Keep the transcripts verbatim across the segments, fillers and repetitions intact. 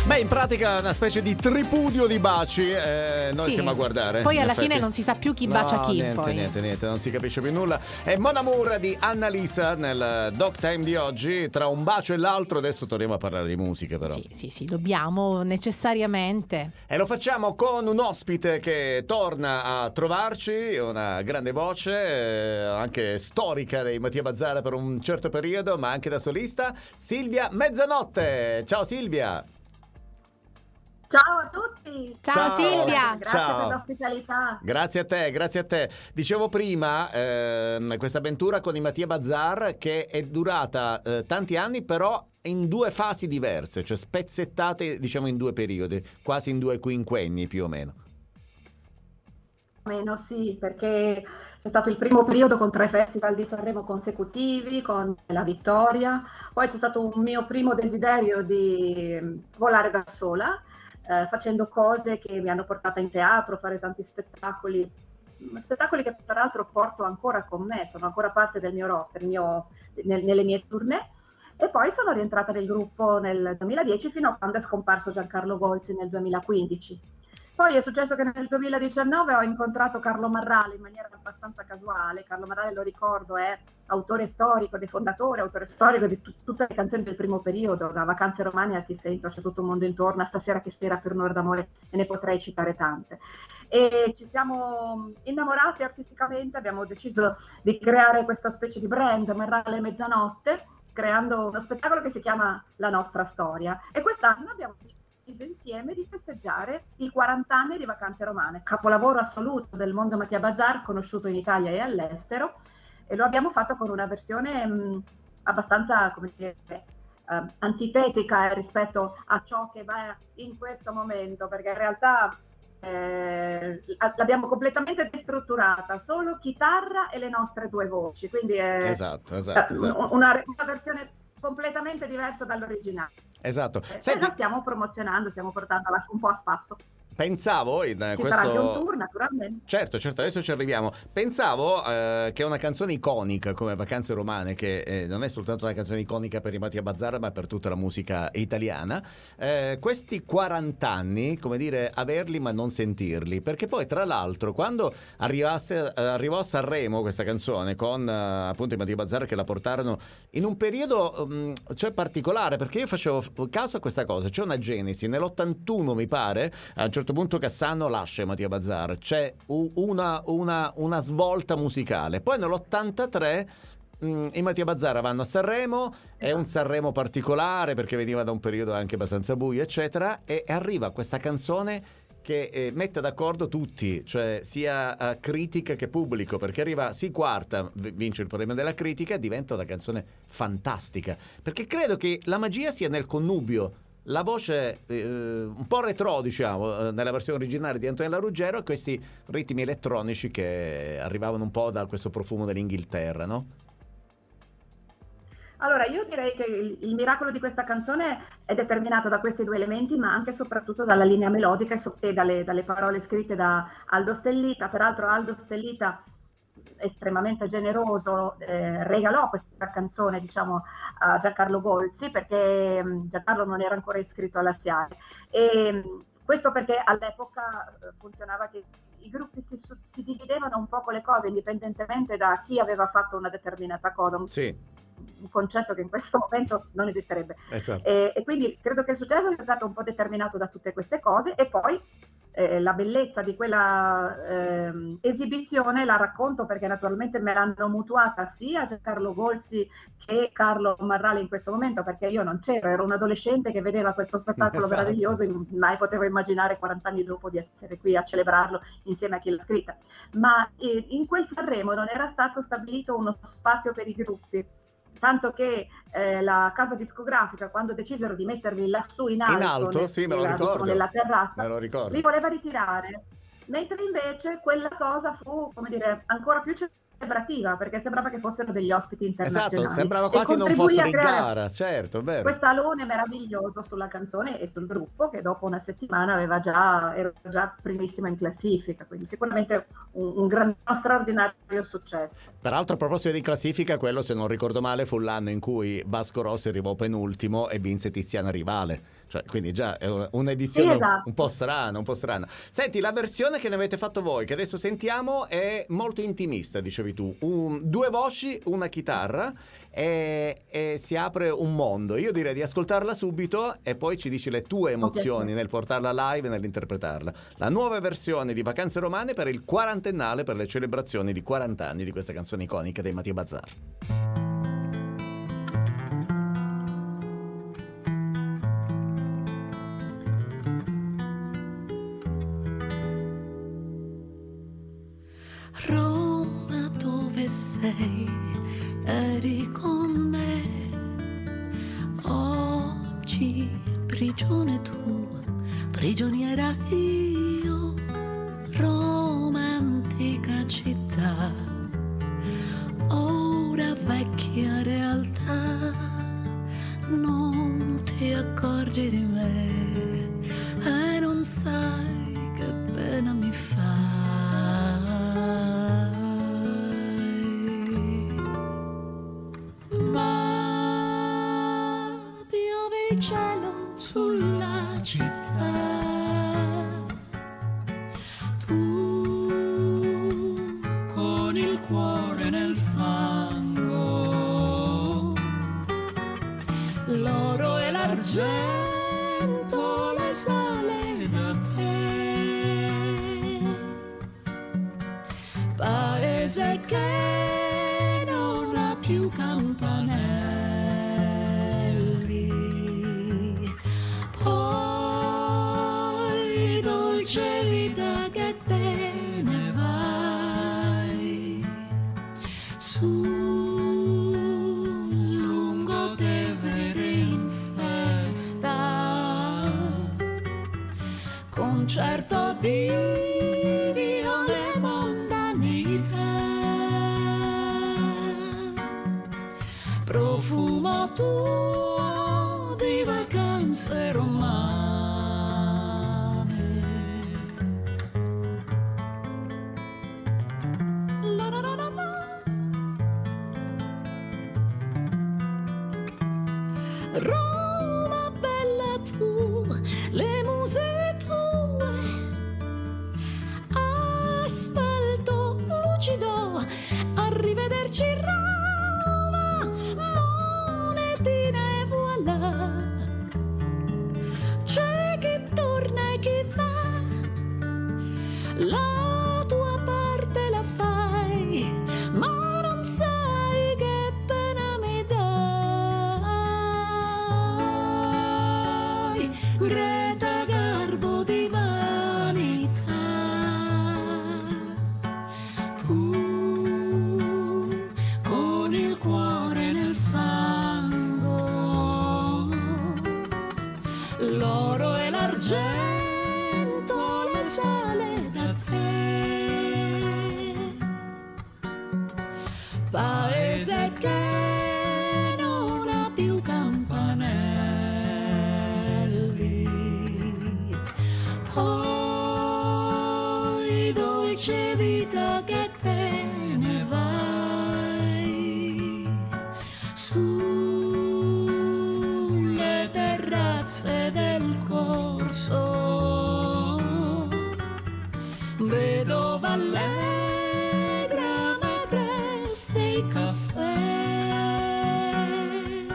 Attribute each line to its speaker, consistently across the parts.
Speaker 1: Beh, in pratica una specie di tripudio di baci, eh, noi
Speaker 2: Sì.
Speaker 1: stiamo a guardare.
Speaker 2: Poi
Speaker 1: in
Speaker 2: alla
Speaker 1: effetti.
Speaker 2: fine non si sa più chi
Speaker 1: No,
Speaker 2: bacia chi.
Speaker 1: niente,
Speaker 2: poi.
Speaker 1: niente, niente, non si capisce più nulla. È Mon Amour di Annalisa nel Doc Time di oggi. Tra un bacio e l'altro adesso torniamo a parlare di musica, però.
Speaker 2: Sì, sì, sì, dobbiamo necessariamente.
Speaker 1: E lo facciamo con un ospite che torna a trovarci, una grande voce, eh, anche storica dei Mattia Bazzara per un certo periodo, ma anche da solista, Silvia Mezzanotte. Ciao Silvia!
Speaker 3: Ciao a tutti!
Speaker 2: Ciao,
Speaker 1: Ciao.
Speaker 2: Silvia!
Speaker 3: Grazie
Speaker 1: Ciao.
Speaker 3: per l'ospitalità.
Speaker 1: Grazie a te, grazie a te. Dicevo prima, ehm, questa avventura con i Mattia Bazzar che è durata eh, tanti anni, però in due fasi diverse, cioè spezzettate diciamo in due periodi, quasi in due quinquenni più o meno.
Speaker 3: Meno sì, perché c'è stato il primo periodo con tre festival di Sanremo consecutivi, con la vittoria, poi c'è stato un mio primo desiderio di volare da sola, eh, facendo cose che mi hanno portata in teatro, fare tanti spettacoli, spettacoli che peraltro porto ancora con me, sono ancora parte del mio roster, il mio, nel- nelle mie tournée. E poi sono rientrata nel gruppo nel duemiladieci fino a quando è scomparso Giancarlo Golzi nel duemilaquindici. Poi è successo che nel duemiladiciannove ho incontrato Carlo Marrale in maniera abbastanza casuale. Carlo Marrale, lo ricordo, è autore storico, dei fondatori, autore storico di tut- tutte le canzoni del primo periodo, da Vacanze Romane a Ti sento, C'è tutto un mondo intorno, a Stasera che sera, Per un'ora d'amore, e ne potrei citare tante. E ci siamo innamorati artisticamente, abbiamo deciso di creare questa specie di brand, Marrale Mezzanotte, creando uno spettacolo che si chiama La nostra storia. E quest'anno abbiamo deciso insieme di festeggiare i quaranta anni di Vacanze Romane, capolavoro assoluto del mondo Mattia Bazzar, conosciuto in Italia e all'estero, e lo abbiamo fatto con una versione mh, abbastanza, come dire, eh, antitetica rispetto a ciò che va in questo momento, perché in realtà eh, l'abbiamo completamente destrutturata, solo chitarra e le nostre due voci, quindi è
Speaker 1: Esatto, esatto, esatto.
Speaker 3: Una, una versione completamente diversa dall'originale.
Speaker 1: Esatto.
Speaker 3: E
Speaker 1: Senti,
Speaker 3: la stiamo promozionando, stiamo portandola un po' a spasso.
Speaker 1: pensavo in
Speaker 3: Ci
Speaker 1: questo...
Speaker 3: sarà anche un tour, naturalmente.
Speaker 1: Certo, certo, adesso ci arriviamo. Pensavo eh, che una canzone iconica come Vacanze Romane, che eh, non è soltanto una canzone iconica per i Mattia Bazzara, ma per tutta la musica italiana, eh, questi quaranta anni, come dire, averli ma non sentirli, perché poi tra l'altro quando arrivaste, eh, arrivò a Sanremo questa canzone con eh, appunto i Mattia Bazzara che la portarono in un periodo um, cioè particolare, perché io facevo caso a questa cosa, c'è una genesi, nell'ottantuno mi pare, a un certo punto Cassano lascia Mattia Bazzar, c'è una, una, una svolta musicale, poi nell'ottantatré mh, i Mattia Bazzara vanno a Sanremo, è un Sanremo particolare perché veniva da un periodo anche abbastanza buio eccetera, e arriva questa canzone che eh, mette d'accordo tutti, cioè sia uh, critica che pubblico, perché arriva, si quarta, v- vince il premio della critica e diventa una canzone fantastica, perché credo che la magia sia nel connubio, la voce eh, un po' retro, diciamo, eh, nella versione originale di Antonella Ruggero, e questi ritmi elettronici che arrivavano un po' da questo profumo dell'Inghilterra, no?
Speaker 3: Allora, io direi che il, il miracolo di questa canzone è determinato da questi due elementi, ma anche e soprattutto dalla linea melodica e, so- e dalle, dalle parole scritte da Aldo Stellita. Peraltro Aldo Stellita, estremamente generoso, eh, regalò questa canzone, diciamo, a Giancarlo Golzi, perché mh, Giancarlo non era ancora iscritto alla SIAE. E mh, questo perché all'epoca eh, funzionava che i gruppi si, su- si dividevano un po' con le cose, indipendentemente da chi aveva fatto una determinata cosa. Un-
Speaker 1: Sì,
Speaker 3: un concetto che in questo momento non esisterebbe.
Speaker 1: esatto.
Speaker 3: E, e quindi credo che il successo sia stato un po' determinato da tutte queste cose, e poi eh, la bellezza di quella ehm, esibizione la racconto perché naturalmente me l'hanno mutuata sia Giancarlo Golzi che Carlo Marrale in questo momento, perché io non c'ero, ero un adolescente che vedeva questo spettacolo
Speaker 1: Esatto.
Speaker 3: meraviglioso, mai potevo immaginare quaranta anni dopo di essere qui a celebrarlo insieme a chi l'ha scritta. Ma eh, in quel Sanremo non era stato stabilito uno spazio per i gruppi, tanto che eh, la casa discografica, quando decisero di metterli lassù in alto,
Speaker 1: In alto,
Speaker 3: nel-
Speaker 1: sì, me lo
Speaker 3: nella, diciamo,
Speaker 1: ricordo.
Speaker 3: nella terrazza,
Speaker 1: Me lo ricordo.
Speaker 3: li voleva ritirare, mentre invece quella cosa fu, come dire, ancora più celebrativa, perché sembrava che fossero degli ospiti internazionali.
Speaker 1: Esatto, sembrava
Speaker 3: E
Speaker 1: quasi non
Speaker 3: contribuì
Speaker 1: fossero
Speaker 3: a
Speaker 1: in
Speaker 3: creare
Speaker 1: gara, certo, è vero.
Speaker 3: questo alone meraviglioso sulla canzone e sul gruppo, che dopo una settimana aveva già, era già primissima in classifica, quindi sicuramente un, un gran, uno straordinario successo.
Speaker 1: Peraltro, a proposito di classifica, quello, se non ricordo male, fu l'anno in cui Vasco Rossi arrivò penultimo e vinse Tiziana Rivale. Cioè, quindi già è un'edizione
Speaker 3: Sì, esatto.
Speaker 1: un po' strana, un po' strana. Senti, la versione che ne avete fatto voi, che adesso sentiamo, è molto intimista, dicevi tu. Un, due voci, una chitarra e, e si apre un mondo. Io direi di ascoltarla subito e poi ci dici le tue emozioni
Speaker 3: Ok.
Speaker 1: nel portarla live e nell'interpretarla. La nuova versione di Vacanze Romane per il quarantennale, per le celebrazioni di quaranta anni di questa canzone iconica dei Mattia Bazzar.
Speaker 4: Roma, dove sei? Eri con me. Oggi prigione tu, prigioniera io. Roma, antica città, ora vecchia realtà. Non ti accorgi di me e non sai che pena mi fa. Il cielo sulla città, tu con il cuore nel fango, l'oro e l'argento le sale da te, paese che non ha più campanelli. Dolce vita che te ne vai su lungo Tevere in festa, concerto di viole mondanità, profumo tuo di vacanze romane. Roma bella tu, le muse tue, asfalto lucido, arrivederci Roma, monetina e voilà. C'è chi torna e chi va, la tua parte la fai, ma non sai che pena mi dai. Greta Garbo di vanità, tu con il cuore nel fango, l'oro e l'argento le sale da te, paese che non ha più campanelli, poi dolce vita che te ne vai sulle terrazze del corso, vedova allegra magrez dei caffè,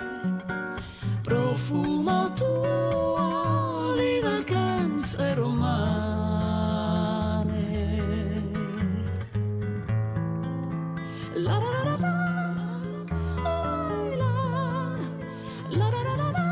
Speaker 4: profumo tuo di vacanze romane. La la la la la, la la la la la la.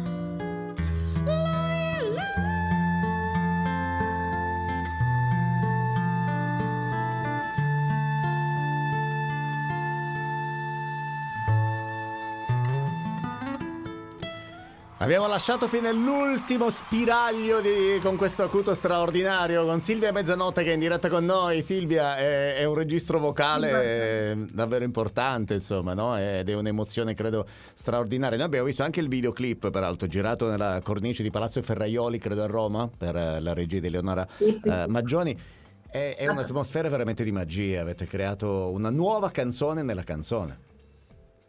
Speaker 1: Abbiamo lasciato fino all'ultimo spiraglio di, con questo acuto straordinario, con Silvia Mezzanotte che è in diretta con noi. Silvia, è, è un registro vocale eh, davvero importante, insomma, no? Ed è un'emozione, credo, straordinaria. Noi abbiamo visto anche il videoclip, peraltro, girato nella cornice di Palazzo Ferraioli, credo a Roma, per eh, la regia di Eleonora
Speaker 3: Sì, sì,
Speaker 1: eh,
Speaker 3: sì.
Speaker 1: Maggioni. È, è un'atmosfera veramente di magia, avete creato una nuova canzone nella canzone.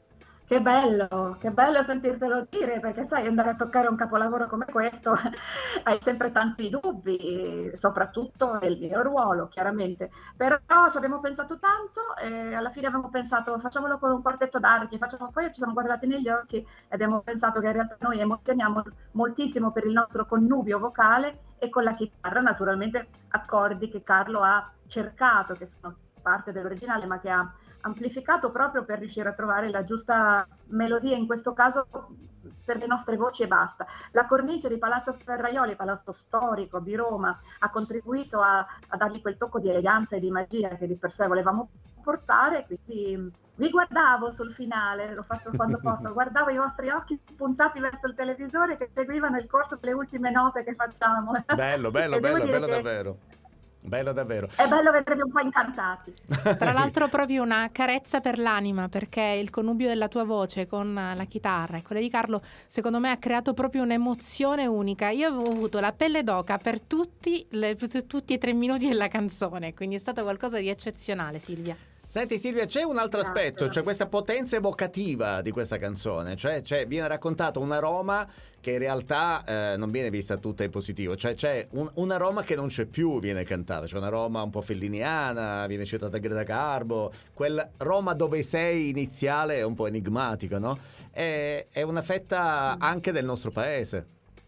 Speaker 3: Che bello, che bello sentirtelo dire, perché sai, andare a toccare un capolavoro come questo hai sempre tanti dubbi, soprattutto nel mio ruolo, chiaramente. Però ci abbiamo pensato tanto e alla fine abbiamo pensato facciamolo con un quartetto d'archi, facciamo... poi ci siamo guardati negli occhi e abbiamo pensato che in realtà noi emozioniamo moltissimo per il nostro connubio vocale e con la chitarra, naturalmente accordi che Carlo ha cercato, che sono parte dell'originale, ma che ha amplificato proprio per riuscire a trovare la giusta melodia, in questo caso per le nostre voci e basta. La cornice di Palazzo Ferraioli, palazzo storico di Roma, ha contribuito a, a dargli quel tocco di eleganza e di magia che di per sé volevamo portare, quindi vi guardavo sul finale, lo faccio quando posso, guardavo i vostri occhi puntati verso il televisore che seguivano il corso delle ultime note che facciamo.
Speaker 1: Bello, bello, bello, bello
Speaker 3: che...
Speaker 1: davvero. Bello davvero.
Speaker 3: È bello vedervi un po' incantati.
Speaker 2: Tra l'altro proprio una carezza per l'anima, perché il connubio della tua voce con la chitarra e quella di Carlo secondo me ha creato proprio un'emozione unica. Io avevo avuto la pelle d'oca per tutti, le, tutti e tre minuti della canzone, quindi è stato qualcosa di eccezionale, Silvia.
Speaker 1: Senti Silvia, c'è un altro
Speaker 3: Grazie.
Speaker 1: aspetto, cioè questa potenza evocativa di questa canzone, cioè, cioè viene raccontato una Roma che in realtà eh, non viene vista tutta in positivo, cioè c'è un, una Roma che non c'è più, viene cantata, c'è una Roma un po' felliniana, viene citata Greta Garbo, quel Roma dove sei iniziale è un po' enigmatico, no? È, è una fetta anche del nostro paese.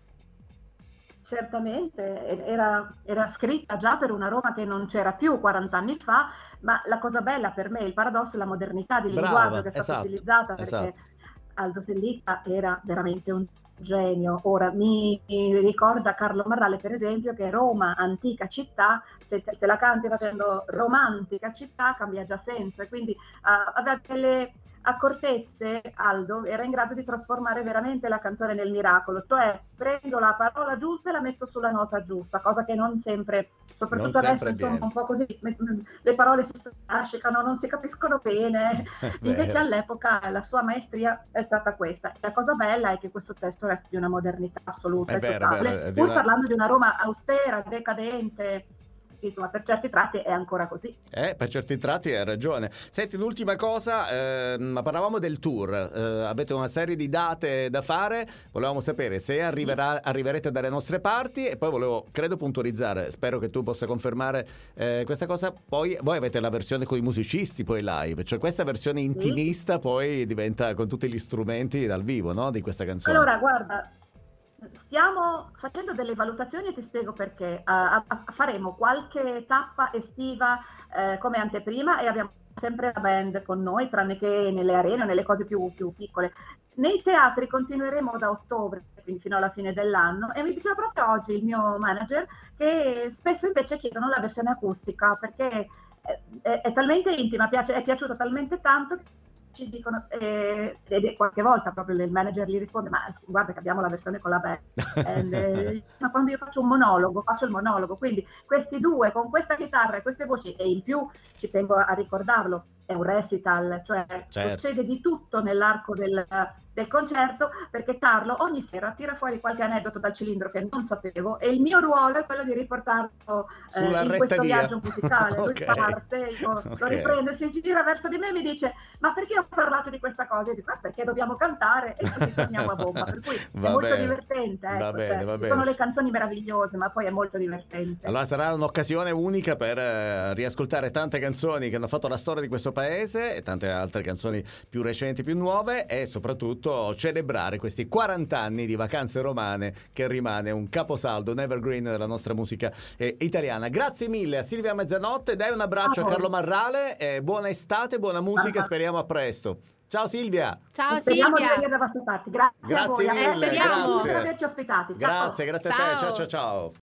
Speaker 3: Certamente, era, era scritta già per una Roma che non c'era più quaranta anni fa, ma la cosa bella per me, il paradosso, è la modernità di
Speaker 1: Brava,
Speaker 3: linguaggio che è stata
Speaker 1: esatto,
Speaker 3: utilizzata, perché
Speaker 1: esatto.
Speaker 3: Aldo Sellica era veramente un genio. Ora mi, mi ricorda Carlo Marrale, per esempio, che Roma, antica città, se, se la canti facendo romantica città, cambia già senso, e quindi uh, aveva delle accortezze. Aldo era in grado di trasformare veramente la canzone nel miracolo, cioè prendo la parola giusta e la metto sulla nota giusta, cosa che non sempre, soprattutto
Speaker 1: non
Speaker 3: adesso,
Speaker 1: sempre
Speaker 3: insomma,
Speaker 1: viene.
Speaker 3: un po' così, le parole si strascicano, non si capiscono bene. Invece all'epoca la sua maestria è stata questa. La cosa bella è che questo testo resta di una modernità assoluta
Speaker 1: È
Speaker 3: e
Speaker 1: vero,
Speaker 3: totale,
Speaker 1: è vero, è di
Speaker 3: pur
Speaker 1: una-
Speaker 3: parlando di una Roma austera, decadente. Insomma, per certi tratti è ancora così.
Speaker 1: Eh, per certi tratti hai ragione. Senti, l'ultima cosa, eh, ma parlavamo del tour, eh, avete una serie di date da fare, volevamo sapere se arriverà, arriverete dalle nostre parti e poi volevo, credo, puntualizzare, spero che tu possa confermare eh, questa cosa, poi voi avete la versione con i musicisti poi live, cioè questa versione intimista poi diventa con tutti gli strumenti dal vivo, no? Di questa canzone.
Speaker 3: Allora, guarda, stiamo facendo delle valutazioni e ti spiego perché. Uh, a- faremo qualche tappa estiva eh, come anteprima e abbiamo sempre la band con noi, tranne che nelle arene o nelle cose più, più piccole. Nei teatri continueremo da ottobre, quindi fino alla fine dell'anno, e mi diceva proprio oggi il mio manager che spesso invece chiedono la versione acustica perché è, è- è talmente intima, piace, è piaciuta talmente tanto che ci dicono, eh, ed qualche volta proprio il manager gli risponde: ma guarda che abbiamo la versione con la band. And, eh, ma quando io faccio un monologo, faccio il monologo, quindi questi due con questa chitarra e queste voci, e in più ci tengo a ricordarlo, è un recital, cioè
Speaker 1: Certo.
Speaker 3: succede di tutto nell'arco del, del concerto, perché Carlo ogni sera tira fuori qualche aneddoto dal cilindro che non sapevo, e il mio ruolo è quello di riportarlo eh,
Speaker 1: Sulla
Speaker 3: in
Speaker 1: retta
Speaker 3: questo
Speaker 1: via.
Speaker 3: musicale. Lui
Speaker 1: Ok.
Speaker 3: parte, io
Speaker 1: Ok.
Speaker 3: lo riprendo e si gira verso di me e mi dice: ma perché ho parlato di questa cosa? Io dico: ah, perché dobbiamo cantare, e così torniamo a bomba. Per cui
Speaker 1: Va
Speaker 3: è molto
Speaker 1: bene.
Speaker 3: divertente, ecco,
Speaker 1: Va bene,
Speaker 3: cioè,
Speaker 1: va
Speaker 3: ci
Speaker 1: bene.
Speaker 3: sono le canzoni meravigliose, ma poi è molto divertente.
Speaker 1: Allora sarà un'occasione unica per eh, riascoltare tante canzoni che hanno fatto la storia di questo paese e tante altre canzoni più recenti, più nuove, e soprattutto celebrare questi quaranta anni di Vacanze Romane, che rimane un caposaldo, un evergreen della nostra musica eh, italiana. Grazie mille a Silvia Mezzanotte, dai un abbraccio
Speaker 3: A
Speaker 1: a,
Speaker 3: voi.
Speaker 1: Carlo Marrale, eh, buona estate, buona musica,
Speaker 3: Ah.
Speaker 1: speriamo a presto. Ciao Silvia!
Speaker 2: Ciao
Speaker 3: Speriamo di
Speaker 2: Silvia.
Speaker 3: venire da vostre parti. Grazie, a voi,
Speaker 1: Grazie
Speaker 3: a
Speaker 1: mille,
Speaker 3: voi,
Speaker 2: grazie.
Speaker 3: per averci ospitati. Ciao.
Speaker 1: Grazie, grazie a te,
Speaker 2: Ciao.
Speaker 1: ciao ciao ciao!